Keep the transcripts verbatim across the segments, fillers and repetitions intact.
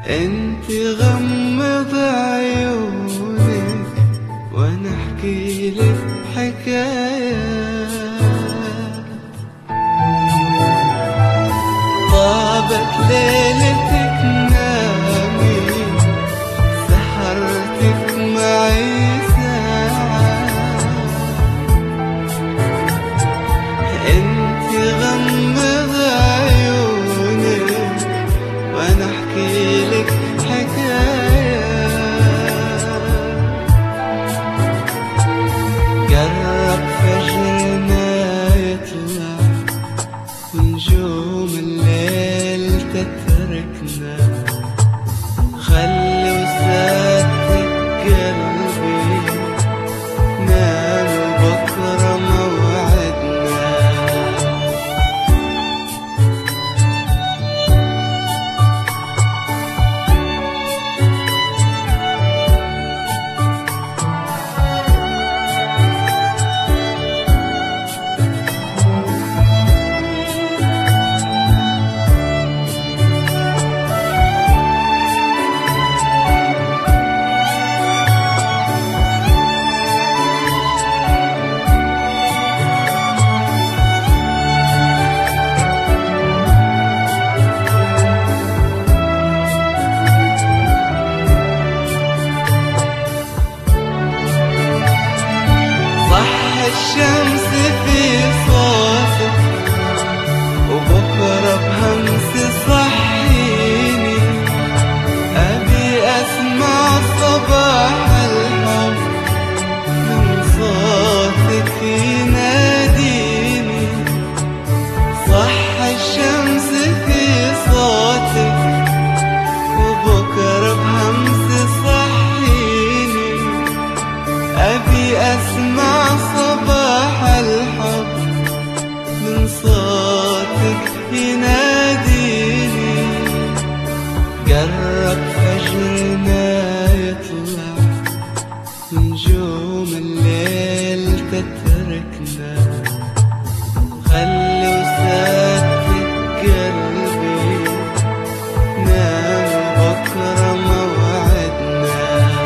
انت غمض عيونك وانا احكي لك حكاية. طابت ليلتك نامي سحرتك معي ساعة. انت غمض عيونك وانا احكي لك حكاية. قرب فجرنا يطلع ونجوم الليل تتركنا. خلي وسادتك قلبي نام وبكرة موعدنا. الشمس في صوتك وبكرة بهمس صحيني. أبي أسمع صباح الحب من صوتك يناديني. صح الشمس في صوتك وبكرة بهمس صحيني. أبي أسمع صباح الحب من صوتك يناديني. قرب فجرنا يطلع ونجوم الليل تتركنا. خلي وسادتك قلبي نام وبكرة موعدنا.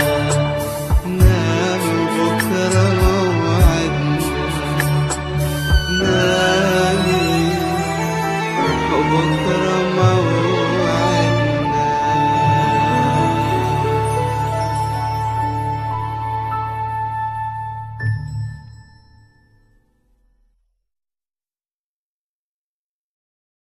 نام وبكرة موعدنا. نامي وبكرة موعدنا.